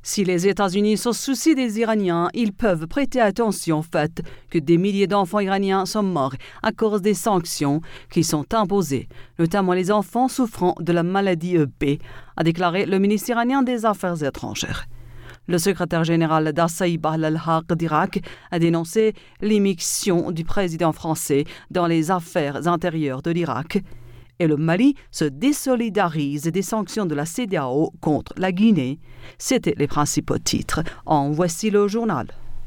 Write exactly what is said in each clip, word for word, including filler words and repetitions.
Si les États-Unis se soucient des Iraniens, ils peuvent prêter attention au fait que des milliers d'enfants iraniens sont morts à cause des sanctions qui sont imposées, notamment les enfants souffrant de la maladie E B, a déclaré le ministre iranien des Affaires étrangères. Le secrétaire général d'Assaïb al-Haq d'Irak a dénoncé l'immixtion du président français dans les affaires intérieures de l'Irak. Et le Mali se désolidarise des sanctions de la CEDEAO contre la Guinée. C'étaient les principaux titres. En voici le journal.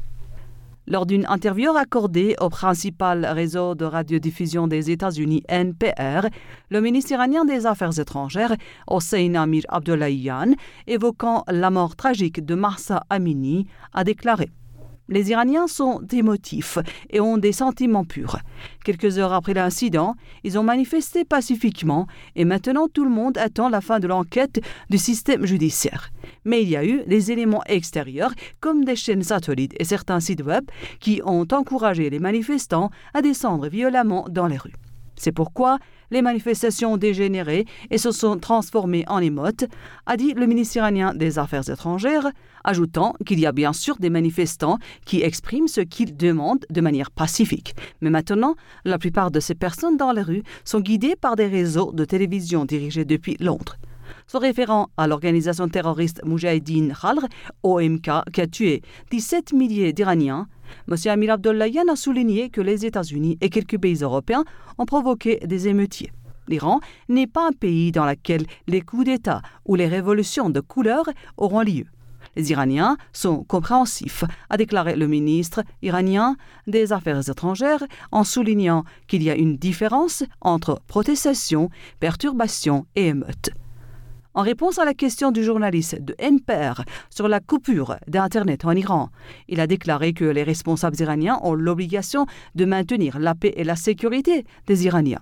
Lors d'une interview accordée au principal réseau de radiodiffusion des États-Unis, N P R, le ministre iranien des Affaires étrangères, Hossein Amir Abdollahian, évoquant la mort tragique de Mahsa Amini, a déclaré: les Iraniens sont émotifs et ont des sentiments purs. Quelques heures après l'incident, ils ont manifesté pacifiquement et maintenant tout le monde attend la fin de l'enquête du système judiciaire. Mais il y a eu des éléments extérieurs comme des chaînes satellites et certains sites web qui ont encouragé les manifestants à descendre violemment dans les rues. C'est pourquoi les manifestations ont dégénéré et se sont transformées en émeutes, a dit le ministre iranien des Affaires étrangères, ajoutant qu'il y a bien sûr des manifestants qui expriment ce qu'ils demandent de manière pacifique. Mais maintenant, la plupart de ces personnes dans les rues sont guidées par des réseaux de télévision dirigés depuis Londres. Se référant à l'organisation terroriste Moudjahidine Khalq, O M K, qui a tué dix-sept milliers d'Iraniens, M. Amir Abdollahian a souligné que les États-Unis et quelques pays européens ont provoqué des émeutiers. L'Iran n'est pas un pays dans lequel les coups d'État ou les révolutions de couleur auront lieu. Les Iraniens sont compréhensifs, a déclaré le ministre iranien des Affaires étrangères, en soulignant qu'il y a une différence entre protestation, perturbation et émeute. En réponse à la question du journaliste de N P R sur la coupure d'Internet en Iran, il a déclaré que les responsables iraniens ont l'obligation de maintenir la paix et la sécurité des Iraniens.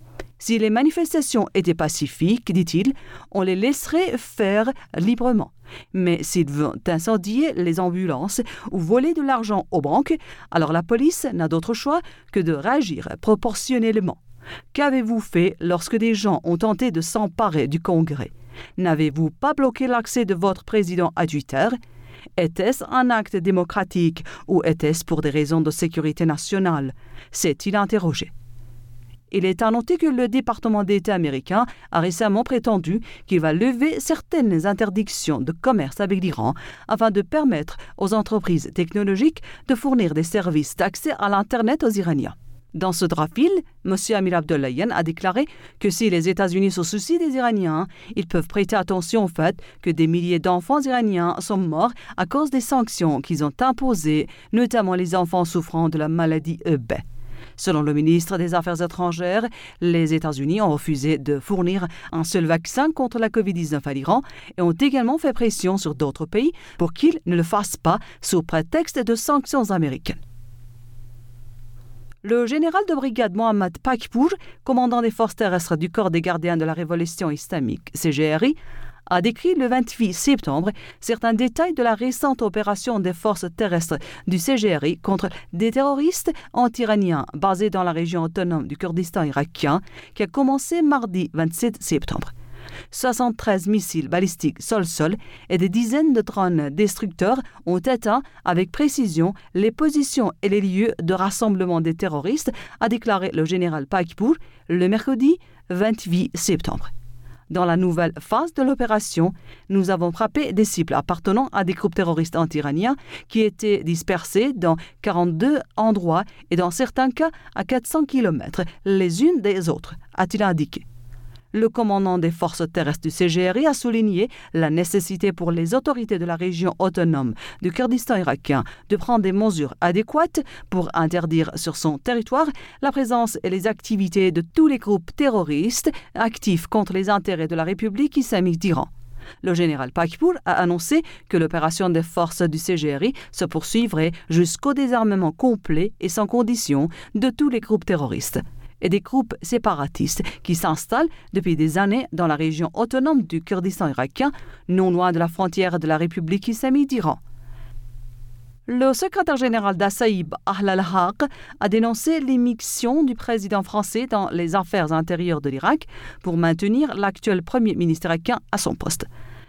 Si les manifestations étaient pacifiques, dit-il, on les laisserait faire librement. Mais s'ils veulent incendier les ambulances ou voler de l'argent aux banques, alors la police n'a d'autre choix que de réagir proportionnellement. Qu'avez-vous fait lorsque des gens ont tenté de s'emparer du Congrès? N'avez-vous pas bloqué l'accès de votre président à Twitter? Était-ce un acte démocratique ou était-ce pour des raisons de sécurité nationale? S'est-il interrogé. Il est à noter que le département d'État américain a récemment prétendu qu'il va lever certaines interdictions de commerce avec l'Iran afin de permettre aux entreprises technologiques de fournir des services d'accès à l'Internet aux Iraniens. Dans ce draft-fil, M. Amir Abdollahian a déclaré que si les États-Unis se soucient des Iraniens, ils peuvent prêter attention au fait que des milliers d'enfants iraniens sont morts à cause des sanctions qu'ils ont imposées, notamment les enfants souffrant de la maladie E B. Selon le ministre des Affaires étrangères, les États-Unis ont refusé de fournir un seul vaccin contre la covid dix-neuf à l'Iran et ont également fait pression sur d'autres pays pour qu'ils ne le fassent pas sous prétexte de sanctions américaines. Le général de brigade Mohammad Pakpour, commandant des forces terrestres du corps des gardiens de la révolution islamique, C G R I, a décrit le vingt-huit septembre certains détails de la récente opération des forces terrestres du C G R I contre des terroristes anti-iraniens basés dans la région autonome du Kurdistan irakien qui a commencé mardi vingt-sept septembre. soixante-treize missiles balistiques sol-sol et des dizaines de drones destructeurs ont atteint avec précision les positions et les lieux de rassemblement des terroristes, a déclaré le général Pakpour le mercredi vingt-huit septembre. Dans la nouvelle phase de l'opération, nous avons frappé des cibles appartenant à des groupes terroristes anti-iraniens qui étaient dispersés dans quarante-deux endroits et dans certains cas à quatre cents kilomètres les unes des autres, a-t-il indiqué. Le commandant des forces terrestres du C G R I a souligné la nécessité pour les autorités de la région autonome du Kurdistan irakien de prendre des mesures adéquates pour interdire sur son territoire la présence et les activités de tous les groupes terroristes actifs contre les intérêts de la République islamique d'Iran. Le général Pakpour a annoncé que l'opération des forces du C G R I se poursuivrait jusqu'au désarmement complet et sans condition de tous les groupes terroristes et des groupes séparatistes qui s'installent depuis des années dans la région autonome du Kurdistan irakien, non loin de la frontière de la République islamique d'Iran. Le secrétaire général d'Assaïb al-Haq a dénoncé l'immixtion du président français dans les affaires intérieures de l'Irak pour maintenir l'actuel premier ministre irakien à son poste.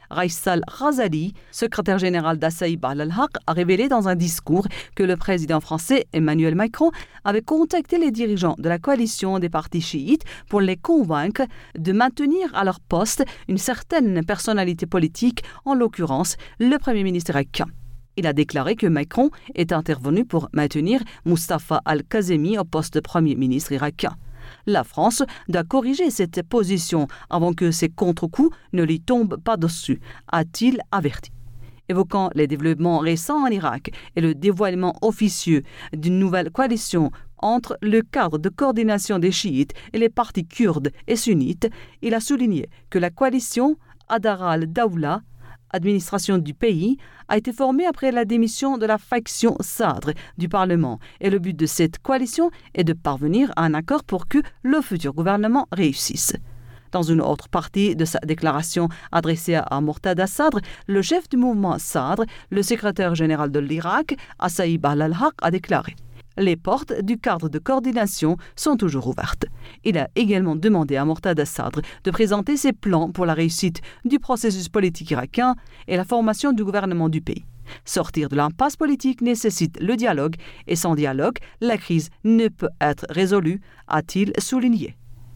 Raissal Ghazali, secrétaire général d'Assaïb al-Haq, a révélé dans un discours que le président français Emmanuel Macron avait contacté les dirigeants de la coalition des partis chiites pour les convaincre de maintenir à leur poste une certaine personnalité politique, en l'occurrence le Premier ministre irakien. Il a déclaré que Macron est intervenu pour maintenir Mustafa al-Kazemi au poste de Premier ministre irakien. La France doit corriger cette position avant que ces contre-coups ne lui tombent pas dessus, a-t-il averti. Évoquant les développements récents en Irak et le dévoilement officieux d'une nouvelle coalition entre le cadre de coordination des chiites et les partis kurdes et sunnites, il a souligné que la coalition Adara al-Dawla, administration du pays, a été formée après la démission de la faction Sadr du Parlement, et le but de cette coalition est de parvenir à un accord pour que le futur gouvernement réussisse. Dans une autre partie de sa déclaration adressée à Mortada Sadr, le chef du mouvement Sadr, le secrétaire général de l'Irak, Assaïb al-Haq, a déclaré « Les portes du cadre de coordination sont toujours ouvertes ». Il a également demandé à Mortada Sadr de présenter ses plans pour la réussite du processus politique irakien et la formation du gouvernement du pays. Sortir de l'impasse politique nécessite le dialogue, et sans dialogue, la crise ne peut être résolue, a-t-il souligné.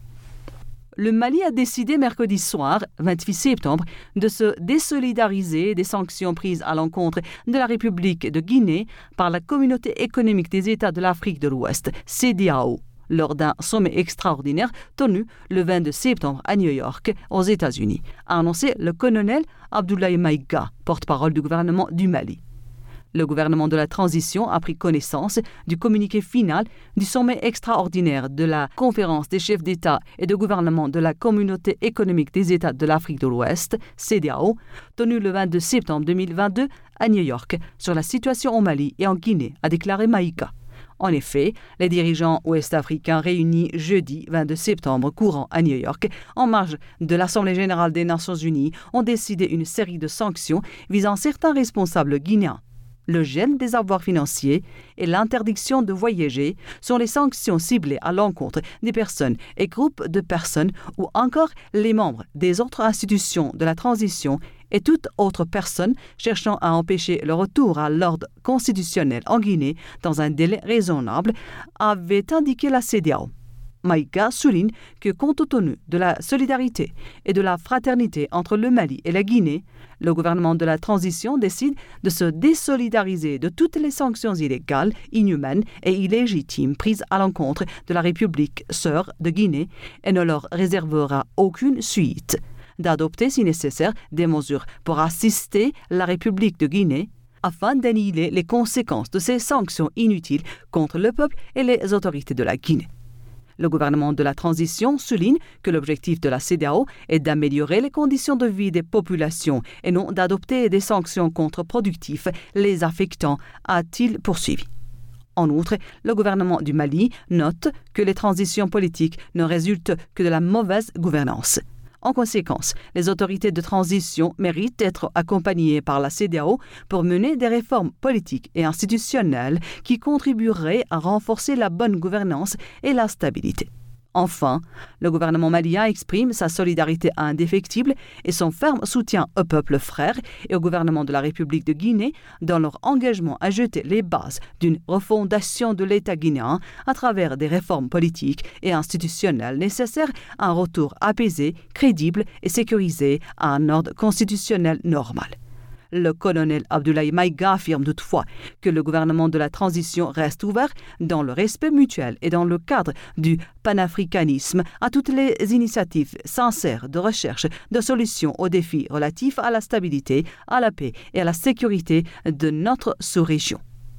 Le Mali a décidé mercredi soir, vingt-huit septembre, de se désolidariser des sanctions prises à l'encontre de la République de Guinée par la Communauté économique des États de l'Afrique de l'Ouest, C E D E A O, lors d'un sommet extraordinaire tenu le vingt-deux septembre à New York, aux États-Unis, a annoncé le colonel Abdoulaye Maïga, porte-parole du gouvernement du Mali. Le gouvernement de la transition a pris connaissance du communiqué final du sommet extraordinaire de la conférence des chefs d'État et de gouvernement de la Communauté économique des États de l'Afrique de l'Ouest, C E D E A O, tenu le vingt-deux septembre deux mille vingt-deux à New York sur la situation au Mali et en Guinée, a déclaré Maïga. En effet, les dirigeants ouest-africains réunis jeudi vingt-deux septembre courant à New York, en marge de l'Assemblée générale des Nations unies, ont décidé une série de sanctions visant certains responsables guinéens. Le gel des avoirs financiers et l'interdiction de voyager sont les sanctions ciblées à l'encontre des personnes et groupes de personnes ou encore les membres des autres institutions de la transition et toute autre personne cherchant à empêcher le retour à l'ordre constitutionnel en Guinée dans un délai raisonnable, avait indiqué la C E D E A O. Maïga souligne que compte tenu de la solidarité et de la fraternité entre le Mali et la Guinée, le gouvernement de la transition décide de se désolidariser de toutes les sanctions illégales, inhumaines et illégitimes prises à l'encontre de la République sœur de Guinée et ne leur réservera aucune suite, d'adopter si nécessaire des mesures pour assister la République de Guinée afin d'annihiler les conséquences de ces sanctions inutiles contre le peuple et les autorités de la Guinée. Le gouvernement de la transition souligne que l'objectif de la C E D E A O est d'améliorer les conditions de vie des populations et non d'adopter des sanctions contre-productives les affectant, a-t-il poursuivi. En outre, le gouvernement du Mali note que les transitions politiques ne résultent que de la mauvaise gouvernance. En conséquence, les autorités de transition méritent d'être accompagnées par la C E D E A O pour mener des réformes politiques et institutionnelles qui contribueraient à renforcer la bonne gouvernance et la stabilité. Enfin, le gouvernement malien exprime sa solidarité indéfectible et son ferme soutien au peuple frère et au gouvernement de la République de Guinée dans leur engagement à jeter les bases d'une refondation de l'État guinéen à travers des réformes politiques et institutionnelles nécessaires à un retour apaisé, crédible et sécurisé à un ordre constitutionnel normal. Le colonel Abdoulaye Maïga affirme toutefois que le gouvernement de la transition reste ouvert dans le respect mutuel et dans le cadre du panafricanisme à toutes les initiatives sincères de recherche de solutions aux défis relatifs à la stabilité, à la paix et à la sécurité de notre sous-région.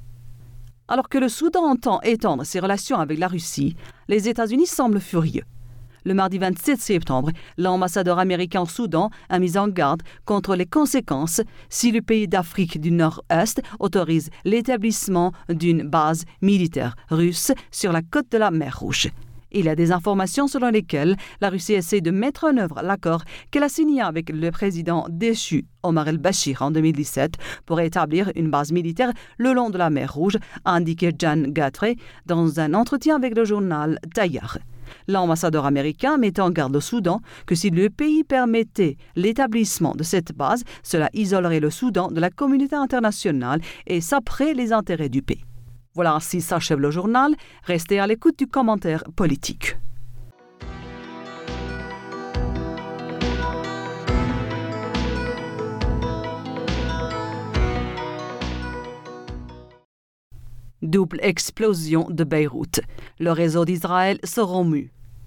Alors que le Soudan entend étendre ses relations avec la Russie, les États-Unis semblent furieux. Le mardi vingt-sept septembre, l'ambassadeur américain au Soudan a mis en garde contre les conséquences si le pays d'Afrique du Nord-Est autorise l'établissement d'une base militaire russe sur la côte de la mer Rouge. Il y a des informations selon lesquelles la Russie essaie de mettre en œuvre l'accord qu'elle a signé avec le président déchu Omar el-Bashir en deux mille dix-sept pour établir une base militaire le long de la mer Rouge, a indiqué Jan Gattray dans un entretien avec le journal Tayar. L'ambassadeur américain met en garde le Soudan que si le pays permettait l'établissement de cette base, cela isolerait le Soudan de la communauté internationale et saperait les intérêts du pays. Voilà, ainsi s'achève le journal. Restez à l'écoute du commentaire politique. Double explosion de Beyrouth. Le réseau d'Israël se remue.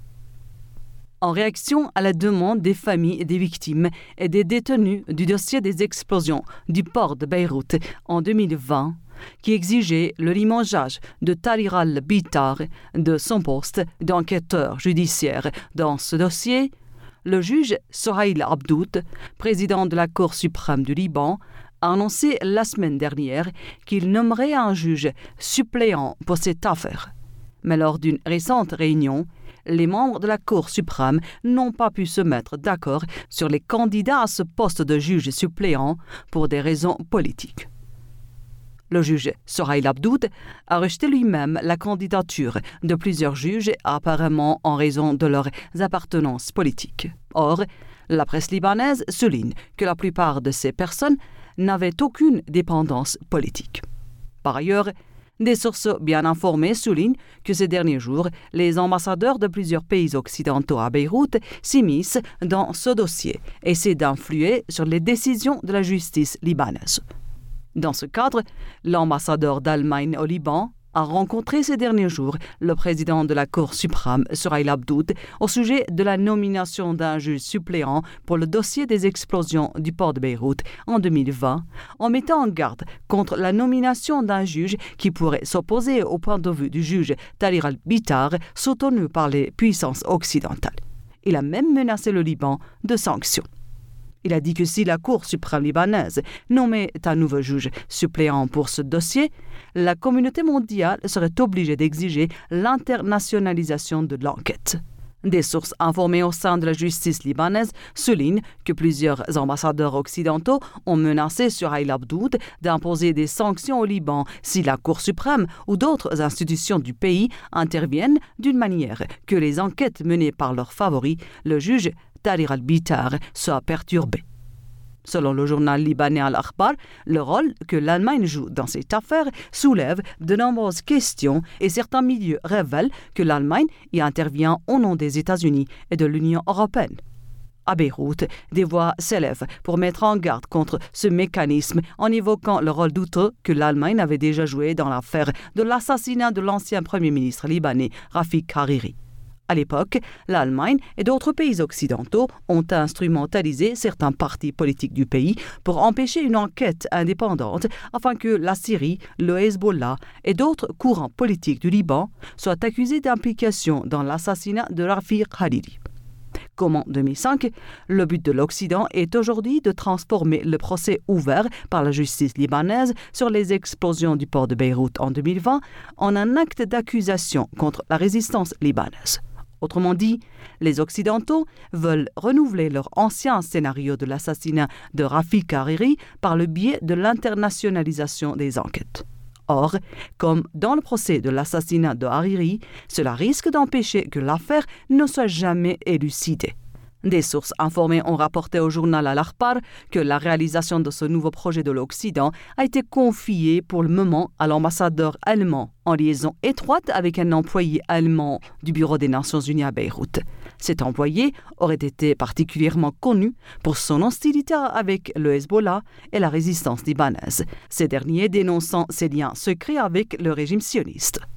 En réaction à la demande des familles des victimes et des détenus du dossier des explosions du port de Beyrouth en deux mille vingt, qui exigeait le limogeage de Tahrir al-Bitar de son poste d'enquêteur judiciaire dans ce dossier, le juge Sohail Abdoud, président de la Cour suprême du Liban, a annoncé la semaine dernière qu'il nommerait un juge suppléant pour cette affaire. Mais lors d'une récente réunion, les membres de la Cour suprême n'ont pas pu se mettre d'accord sur les candidats à ce poste de juge suppléant pour des raisons politiques. Le juge Sohail Abdoud a rejeté lui-même la candidature de plusieurs juges, apparemment en raison de leurs appartenances politiques. Or, la presse libanaise souligne que la plupart de ces personnes n'avaient aucune dépendance politique. Par ailleurs, des sources bien informées soulignent que ces derniers jours, les ambassadeurs de plusieurs pays occidentaux à Beyrouth s'immiscent dans ce dossier et essaient d'influer sur les décisions de la justice libanaise. Dans ce cadre, l'ambassadeur d'Allemagne au Liban a rencontré ces derniers jours le président de la Cour suprême, Sohail Abdoud, au sujet de la nomination d'un juge suppléant pour le dossier des explosions du port de Beyrouth en deux mille vingt, en mettant en garde contre la nomination d'un juge qui pourrait s'opposer au point de vue du juge Tahrir al-Bitar, soutenu par les puissances occidentales. Il a même menacé le Liban de sanctions. Il a dit que si la Cour suprême libanaise nommait un nouveau juge suppléant pour ce dossier, la communauté mondiale serait obligée d'exiger l'internationalisation de l'enquête. Des sources informées au sein de la justice libanaise soulignent que plusieurs ambassadeurs occidentaux ont menacé Sohail Abdoud d'imposer des sanctions au Liban si la Cour suprême ou d'autres institutions du pays interviennent d'une manière que les enquêtes menées par leur favori, le juge Tahrir al-Bitar, soient perturbées. Selon le journal libanais Al-Akhbar, le rôle que l'Allemagne joue dans cette affaire soulève de nombreuses questions et certains milieux révèlent que l'Allemagne y intervient au nom des États-Unis et de l'Union européenne. À Beyrouth, des voix s'élèvent pour mettre en garde contre ce mécanisme en évoquant le rôle douteux que l'Allemagne avait déjà joué dans l'affaire de l'assassinat de l'ancien Premier ministre libanais Rafik Hariri. À l'époque, l'Allemagne et d'autres pays occidentaux ont instrumentalisé certains partis politiques du pays pour empêcher une enquête indépendante afin que la Syrie, le Hezbollah et d'autres courants politiques du Liban soient accusés d'implication dans l'assassinat de Rafik Hariri. Comme en deux mille cinq, le but de l'Occident est aujourd'hui de transformer le procès ouvert par la justice libanaise sur les explosions du port de Beyrouth en deux mille vingt en un acte d'accusation contre la résistance libanaise. Autrement dit, les Occidentaux veulent renouveler leur ancien scénario de l'assassinat de Rafik Hariri par le biais de l'internationalisation des enquêtes. Or, comme dans le procès de l'assassinat de Hariri, cela risque d'empêcher que l'affaire ne soit jamais élucidée. Des sources informées ont rapporté au journal Al-Akhbar que la réalisation de ce nouveau projet de l'Occident a été confiée pour le moment à l'ambassadeur allemand, en liaison étroite avec un employé allemand du Bureau des Nations Unies à Beyrouth. Cet employé aurait été particulièrement connu pour son hostilité avec le Hezbollah et la résistance libanaise, ces derniers dénonçant ses liens secrets avec le régime sioniste.